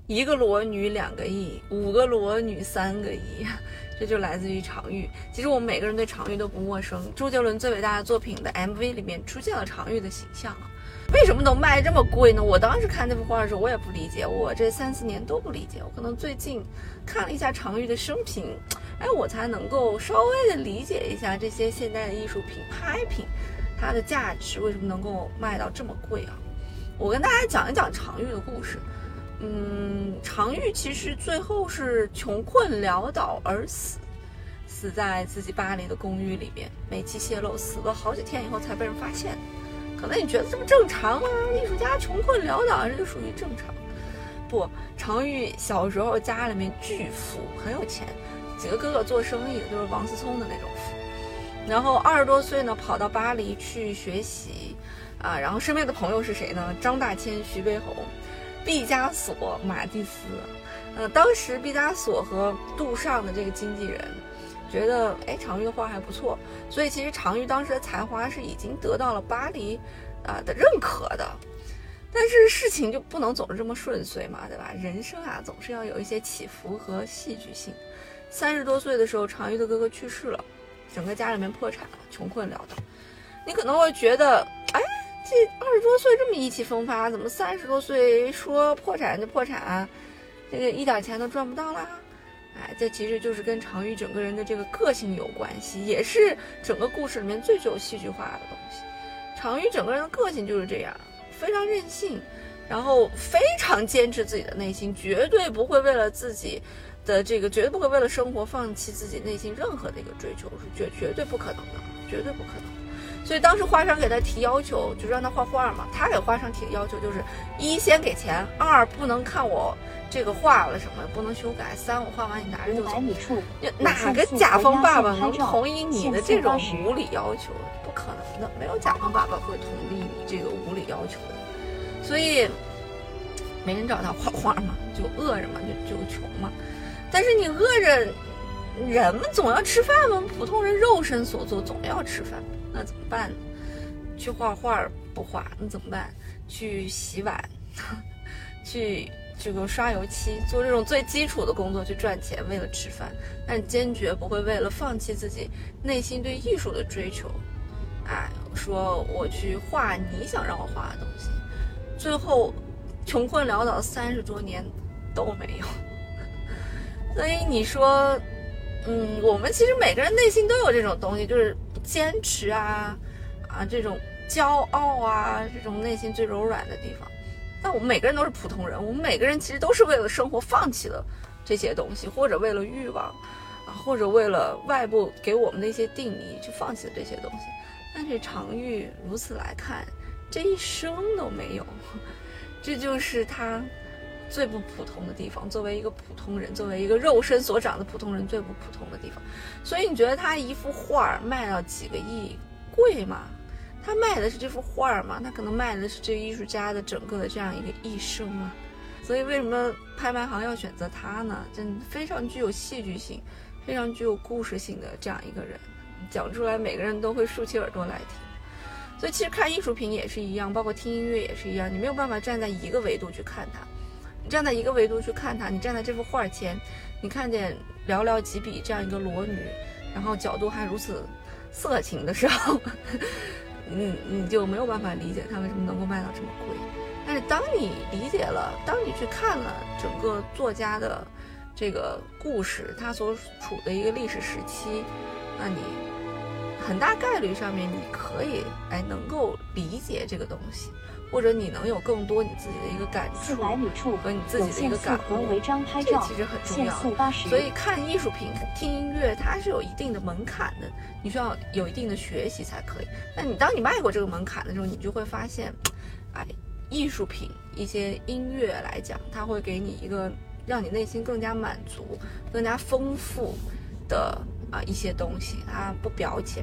1个裸女2个亿，5个裸女3个亿，这就来自于常玉。其实我们每个人对常玉都不陌生，周杰伦最伟大的作品的 MV 里面出现了常玉的形象啊。为什么能卖这么贵呢？我当时看那幅画的时候，我也不理解，我这3、4年都不理解。我可能最近看了一下常玉的生平，我才能够稍微的理解一下这些现代的艺术品、拍品，它的价值为什么能够卖到这么贵啊？我跟大家讲一讲常玉的故事。常玉其实最后是穷困潦倒而死，死在自己巴黎的公寓里边，煤气泄漏，死了好几天以后才被人发现。可能你觉得这不正常吗？艺术家穷困潦倒，这就属于正常。不，常玉小时候家里面巨富，很有钱，几个哥哥做生意就是王思聪的那种富。然后20多岁呢，跑到巴黎去学习啊，然后身边的朋友是谁呢？张大千、徐悲鸿、毕加索、马蒂斯。当时毕加索和杜尚的这个经纪人觉得常玉的画还不错，所以其实常玉当时的才华是已经得到了巴黎的认可的。但是事情就不能总是这么顺遂嘛，对吧？人生啊总是要有一些起伏和戏剧性。30多岁的时候，常玉的哥哥去世了，整个家里面破产了，穷困潦倒。你可能会觉得这20多岁这么意气风发，怎么30多岁说破产就破产，这个一点钱都赚不到啦？这其实就是跟常玉整个人的这个个性有关系，也是整个故事里面最具有戏剧化的东西。常玉整个人的个性就是这样，非常任性，然后非常坚持自己的内心，绝对不会为了自己的这个，绝对不会为了生活放弃自己内心任何的一个追求，是绝对不可能的，绝对不可能。所以当时画商给他提要求，就让他画画嘛。他给画商提的要求就是：一先给钱，2不能看我这个画了什么，不能修改；3我画完你拿着就走。哪个甲方爸爸能同意你的这种无理要求？不可能的，没有甲方爸爸会同意你这个无理要求的。所以没人找他画画嘛，就饿着嘛，就穷嘛。但是你饿着，人们总要吃饭嘛，普通人肉身所做总要吃饭。那怎么办呢？去画画不画，那怎么办？去洗碗，去这个刷油漆，做这种最基础的工作去赚钱，为了吃饭，但坚决不会为了放弃自己内心对艺术的追求，说我去画你想让我画的东西，最后穷困潦倒30多年都没有。所以你说，我们其实每个人内心都有这种东西，就是坚持这种骄傲这种内心最柔软的地方。但我们每个人都是普通人，我们每个人其实都是为了生活放弃了这些东西，或者为了欲望或者为了外部给我们的一些定义去放弃了这些东西。但是常玉如此来看，这一生都没有，这就是他最不普通的地方。作为一个普通人，作为一个肉身所长的普通人，最不普通的地方。所以你觉得他一幅画卖到几个亿贵吗？他卖的是这幅画吗？他可能卖的是这个艺术家的整个的这样一个一生啊。所以为什么拍卖行要选择他呢？真非常具有戏剧性，非常具有故事性的这样一个人，讲出来每个人都会竖起耳朵来听。所以其实看艺术品也是一样，包括听音乐也是一样，你没有办法站在一个维度去看它。你站在一个维度去看它，你站在这幅画前，你看见寥寥几笔这样一个裸女，然后角度还如此色情的时候，你就没有办法理解它为什么能够卖到这么贵。但是当你理解了，当你去看了整个作家的这个故事，他所处的一个历史时期，那你很大概率上面你可以能够理解这个东西，或者你能有更多你自己的一个感触和你自己的一个感悟，这个其实很重要。所以看艺术品、听音乐，它是有一定的门槛的，你需要有一定的学习才可以。但当你迈过这个门槛的时候，你就会发现，艺术品、一些音乐来讲，它会给你一个让你内心更加满足、更加丰富的一些东西，它不表浅。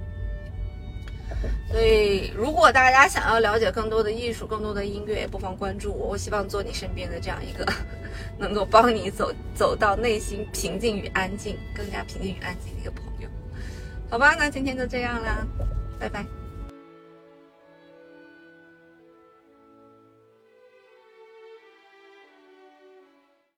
所以如果大家想要了解更多的艺术、更多的音乐，也不妨关注我，我希望做你身边的这样一个能够帮你走到内心平静与安静，更加平静与安静的一个朋友。好吧，那今天就这样啦，拜拜。